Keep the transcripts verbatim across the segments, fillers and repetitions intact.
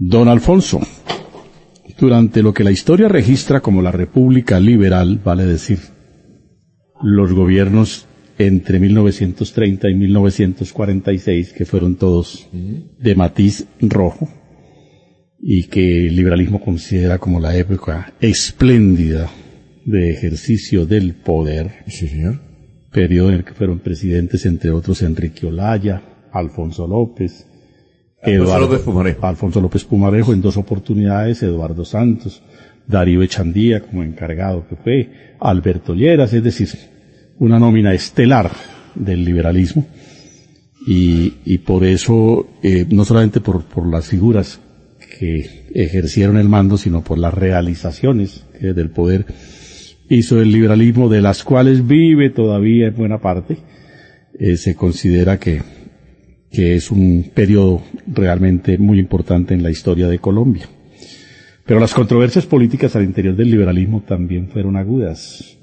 Don Alfonso, durante lo que la historia registra como la República Liberal, vale decir, los gobiernos entre mil novecientos treinta y mil novecientos cuarenta y seis, que fueron todos de matiz rojo, y que el liberalismo considera como la época espléndida de ejercicio del poder. Sí, señor. Periodo en el que fueron presidentes, entre otros, Enrique Olaya, Alfonso López, Alfonso Eduardo, López Pumarejo. Alfonso López Pumarejo en dos oportunidades, Eduardo Santos, Darío Echandía como encargado que fue, Alberto Lleras, es decir, una nómina estelar del liberalismo, y, y por eso, eh, no solamente por, por las figuras que ejercieron el mando, sino por las realizaciones que del poder hizo el liberalismo, de las cuales vive todavía en buena parte, eh, se considera que, que es un periodo realmente muy importante en la historia de Colombia. Pero las controversias políticas al interior del liberalismo también fueron agudas.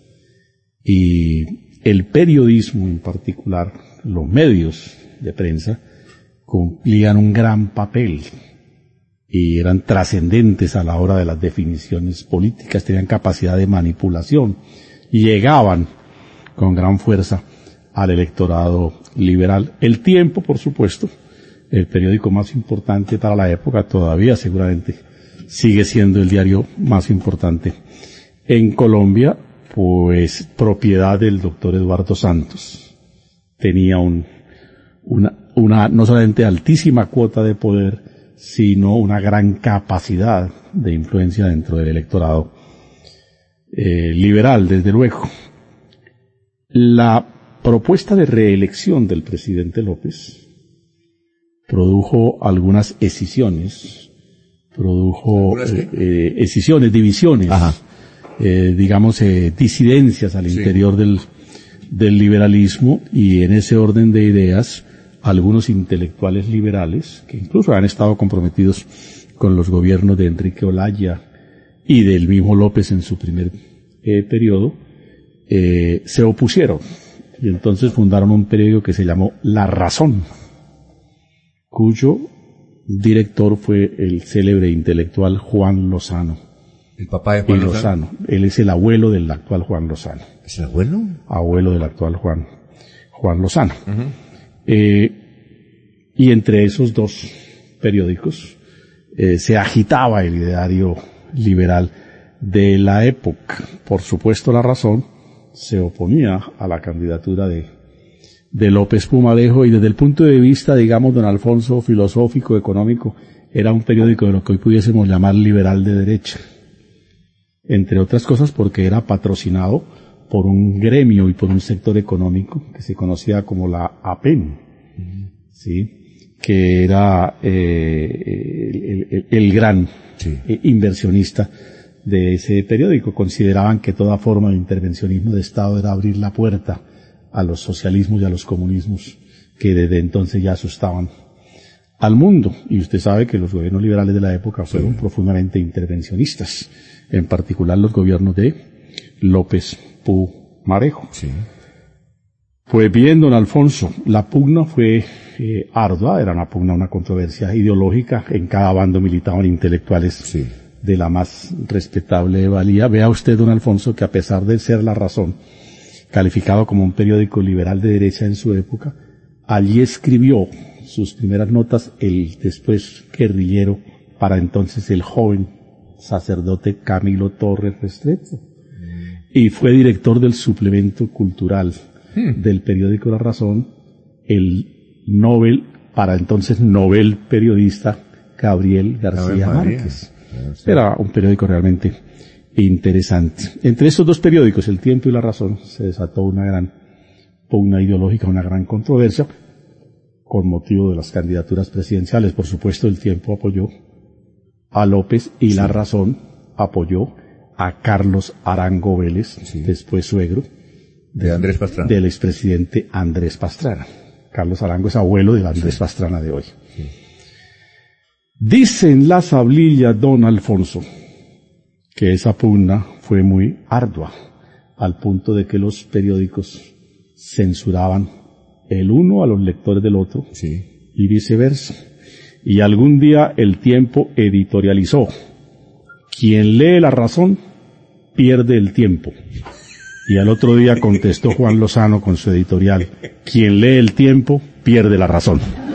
Y el periodismo en particular, los medios de prensa, cumplían un gran papel y eran trascendentes a la hora de las definiciones políticas, tenían capacidad de manipulación y llegaban con gran fuerza al electorado liberal. El Tiempo, por supuesto, el periódico más importante para la época, todavía seguramente sigue siendo el diario más importante en Colombia, pues propiedad del doctor Eduardo Santos. Tenía un, una, una no solamente altísima cuota de poder, sino una gran capacidad de influencia dentro del electorado eh, liberal, desde luego. La propuesta de reelección del presidente López produjo algunas escisiones, produjo eh, eh, escisiones, divisiones, eh, digamos, eh, disidencias al sí. interior del, del liberalismo, y en ese orden de ideas, algunos intelectuales liberales, que incluso han estado comprometidos con los gobiernos de Enrique Olaya y del mismo López en su primer eh, periodo, eh, se opusieron, y entonces fundaron un periódico que se llamó La Razón, cuyo director fue el célebre intelectual Juan Lozano. ¿El papá de Juan Lozano? Lozano. Él es el abuelo del actual Juan Lozano. ¿Es el abuelo? Abuelo del actual Juan, Juan Lozano. Uh-huh. Eh, y entre esos dos periódicos eh, se agitaba el ideario liberal de la época. Por supuesto, La Razón se oponía a la candidatura de, de López Pumarejo, y desde el punto de vista, digamos, don Alfonso, filosófico, económico, era un periódico de lo que hoy pudiésemos llamar liberal de derecha. Entre otras cosas porque era patrocinado por un gremio y por un sector económico que se conocía como la APEN, ¿sí? Que era eh, el, el, el gran sí. eh, inversionista de ese periódico. Consideraban que toda forma de intervencionismo de Estado era abrir la puerta a los socialismos y a los comunismos que desde entonces ya asustaban al mundo. Y usted sabe que los gobiernos liberales de la época fueron sí. profundamente intervencionistas, en particular los gobiernos de López Pumarejo. Sí. Pues bien, don Alfonso, la pugna fue eh, ardua, era una pugna, una controversia ideológica. En cada bando militaban intelectuales sí. de la más respetable valía. Vea usted, don Alfonso, que a pesar de ser La Razón, calificado como un periódico liberal de derecha en su época, allí escribió sus primeras notas el después guerrillero, para entonces el joven sacerdote Camilo Torres Restrepo, mm. y fue director del suplemento cultural mm. del periódico La Razón, el Nobel, para entonces Nobel periodista Gabriel García Márquez. Era un periódico realmente interesante. Entre estos dos periódicos, El Tiempo y La Razón, se desató una gran pugna ideológica, una gran controversia, con motivo de las candidaturas presidenciales. Por supuesto, El Tiempo apoyó a López y sí. La Razón apoyó a Carlos Arango Vélez, sí. después suegro de, de Andrés Pastrana, del expresidente Andrés Pastrana. Carlos Arango es abuelo de Andrés sí. Pastrana de hoy. Sí. Dicen las hablillas, don Alfonso, que esa pugna fue muy ardua, al punto de que los periódicos censuraban el uno a los lectores del otro, sí. y viceversa. Y algún día el Tiempo editorializó: quien lee La Razón pierde el tiempo. Y al otro día contestó Juan Lozano con su editorial: quien lee El Tiempo pierde la razón.